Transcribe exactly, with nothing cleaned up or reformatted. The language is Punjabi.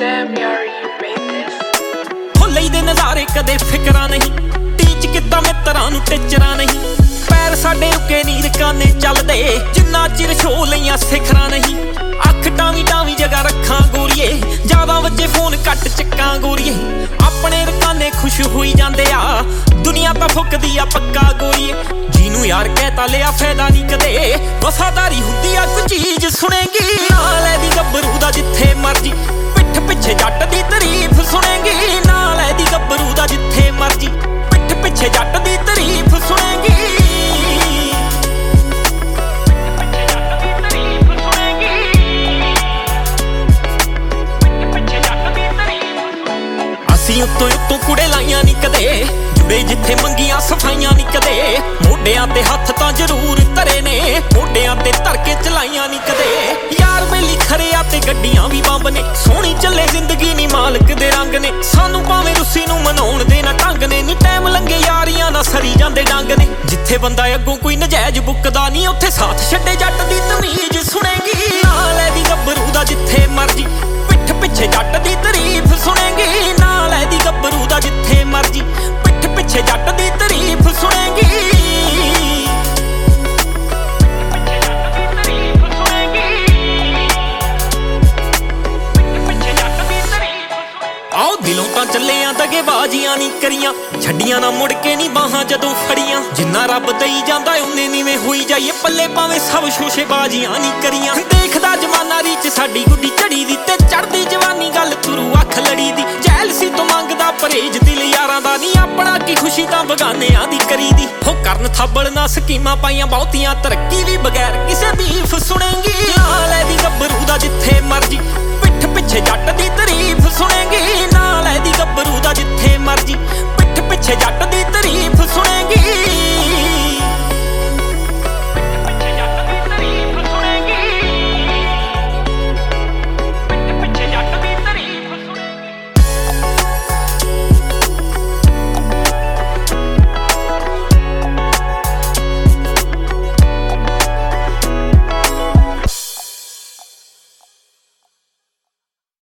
Damn yar, you made this. ਹੋ ਲਈਦੇ ਨਜ਼ਾਰੇ ਕਦੇ ਫਿਕਰਾਂ ਨਹੀਂ, ਟੀਚ ਕੀਤਾ ਮਿੱਤਰਾਂ ਨੂੰ ਟਿਚਰਾਂ ਨਹੀਂ। ਪੈਰ ਸਾਡੇ ਰੁਕੇ ਨੀ ਰਕਾਨੇ ਚੱਲਦੇ, ਜਿੰਨਾ ਚਿਰ ਛੋ ਲਈਆਂ ਸਿਖਰਾਂ ਨਹੀਂ। ਅੱਖ ਟਾਵੀਂ ਟਾਵੀਂ ਜਗ੍ਹਾ ਰੱਖਾਂ ਗੋਰੀਏ, ਜ਼ਿਆਦਾ ਵੱਜੇ ਫੋਨ ਘੱਟ ਚੱਕਾਂ ਗੋਰੀਏ। ਆਪਣੇ ਰਕਾਨੇ ਖੁਸ਼ ਹੋਈ ਜਾਂਦੇ ਆ, ਦੁਨੀਆ ਤਾਂ ਫੁੱਕਦੀ ਆ ਪੱਕਾ ਗੋਰੀਏ। ਜਿਹਨੂੰ ਯਾਰ ਕਹਿਤਾ ਲਿਆ ਫਾਇਦਾ ਨੀ ਕਦੇ, ਵਫਾਦਾਰੀ ਹੁੰਦੀ ਆ ਕੋਈ ਚੀਜ਼ ਸੁਣੇਗੀ। ਨਾਲ ਇਹਦੀ ਗੱਭਰੂ ਦਾ ਜਿੱਥੇ ਮਰਜੀ, ਪਿੱਠ ਪਿੱਛੇ ਜੱਟ ਦੀ ਤਾਰੀਫ ਸੁਣੇਗੀ। ਨਾਲ ਇਹਦੀ ਗੱਭਰੂ ਦਾ ਜਿੱਥੇ ਮਰਜੀ, ਪਿੱਠ ਪਿੱਛੇ ਜੱਟ ਦੀ ਤਾਰੀਫ ਸੁਣੇਗੀ। ਅਸੀਂ ਉੱਤੋਂ ਉੱਤੋਂ ਕੁੜੇ ਲਾਈਆਂ ਨੀ ਕਦੇ, ਜੁੜੇ ਜਿੱਥੇ ਮੰਗੀਆਂ ਸਫਾਈਆਂ ਨੀ ਕਦੇ। ਮੋਢਿਆਂ ਤੇ ਹੱਥ ਤਾਂ ਜ਼ਰੂਰ ਧਰੇ ਨੇ, ਮੋਢਿਆਂ ਤੇ ਧਰ ਕੇ ਚਲਾਈਆਂ ਨੀ ਕਦੇ। ਯਾਰ ਬੇਲੀ ਖਰਿਆ ਤੇ ਗੱਡੀਆਂ ਵੀ ਬੰਬ ਨੇ, ਸੋਹਣੀ ਚੱਲੇ ਜ਼ਿੰਦਗੀ ਨੀ ਮਾਲਕ ਦੇ ਰੰਗ ਨੇ। ਸਾਨੂੰ ਭਾਵੇਂ ਰੁੱਸੀ ਨੂੰ ਮਨਾਉਣ ਦੇ ਨਾ ਢੰਗ ਨੇ, ਨੀ ਟਾਈਮ ਲੰਘੇ ਯਾਰੀਆਂ ਨਾ ਸਰੀ ਜਾਂਦੇ ਡੰਗ ਨੇ। ਜਿੱਥੇ ਬੰਦਾ ਅੱਗੋਂ ਕੋਈ ਨਜਾਇਜ਼ ਬੁੱਕਦਾ ਨੀ, ਉੱਥੇ ਸਾਥ ਛੱਡੇ ਜੱਟ ਦੀ ਤਮੀਜ਼ ਸੁਣੇਗੀ। ਨਾਲ ਇਹਦੀ ਗੱਭਰੂ ਦਾ ਜਿੱਥੇ ਮਰਜੀ, ਪਿੱਠ ਪਿੱਛੇ ਜੱਟ ਦੀ ਤਾਰੀਫ ਸੁਣੇਗੀ। ਨਾਲ ਇਹਦੀ ਗੱਭਰੂ ਦਾ ਜਿੱਥੇ ਮਰਜੀ, ਪਿੱਠ ਪਿੱਛੇ ਜੱਟ ਦੀ ਤਾਰੀਫ ਸੁਣੇਗੀ। ਆਓ ਦਿਲੋਂ ਤਾਂ ਚੱਲੇ ਆ ਦਗੇਬਾਜ਼ੀਆਂ ਨੀ ਕਰੀਆਂ, ਛੱਡੀਆਂ ਨਾ ਮੁੜ ਕੇ ਨੀ ਬਾਹਾਂ ਜਦੋਂ ਫੜੀਆਂ। ਜਿੰਨਾ ਰੱਬ ਦਈ ਜਾਂਦਾ ਉਹਨੇ ਨੀਵੇਂ ਹੋਈ ਜਾਈਏ, ਪੱਲੇ ਭਾਵੇਂ ਸਭ ਸ਼ੋਸ਼ੇਬਾਜ਼ੀਆਂ ਨੀ ਕਰੀਆਂ। ਦੇਖਦਾ ਜਮਾਨਾ ਰੀਚ ਸਾਡੀ ਗੁੱਡੀ ਝੜੀ ਦੀ, ਤੇ ਚੜਦੀ ਜਵਾਨੀ ਗੱਲ ਤੁਰੂ ਅੱਖ ਲੜੀ ਦੀ। ਜੈਲਸੀ ਤੋਂ ਮੰਗਦਾ ਪਰਹੇਜ ਦਿਲ ਯਾਰਾਂ ਦਾ ਨੀ, ਆਪਣਾ ਕੀ ਖੁਸ਼ੀ ਤਾਂ ਬਗਾਨਿਆਂ ਦੀ ਕਰੀ ਦੀ। ਹੋ ਕਰਨ ਥੱਬਲ ਨਾ ਸਕੀਮਾਂ ਪਾਈਆਂ ਬਹੁਤੀਆਂ, ਤਰੱਕੀ ਵੀ ਬਗੈਰ ਕਿਸੇ ਬੀਫ ਸੁਣੇਗੀ। ਨਾਲ ਇਹਦੀ ਗੱਭਰੂ ਦਾ